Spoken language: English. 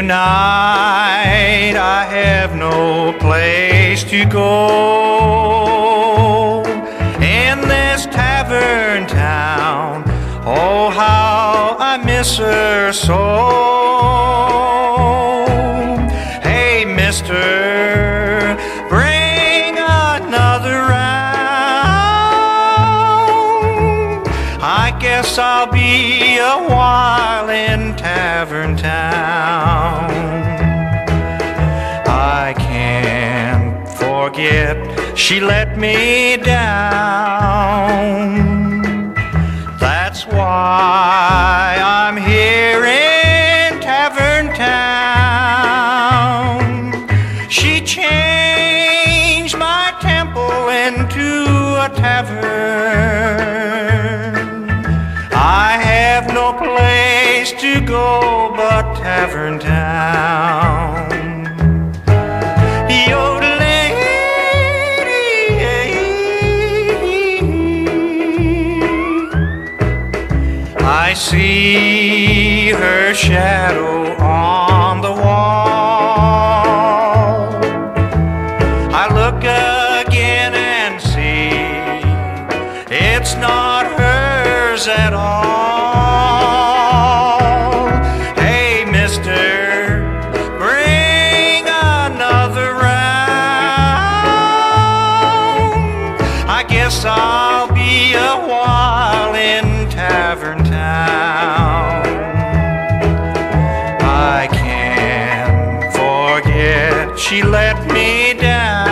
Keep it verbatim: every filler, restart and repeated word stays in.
Tonight I have no place to go in this tavern town. Oh, how I miss her so. Hey, mister, bring another round. I guess I'll be a while in tavern town. I can't forget she let me down. That's why I'm here in tavern town. She changed my temple into a tavern. I have no place to go but tavern town. I see her shadow on the wall. I look again and see it's not hers at all. Hey, mister, bring another round. I guess I'll be a while in tavern town. I can't forget she let me down.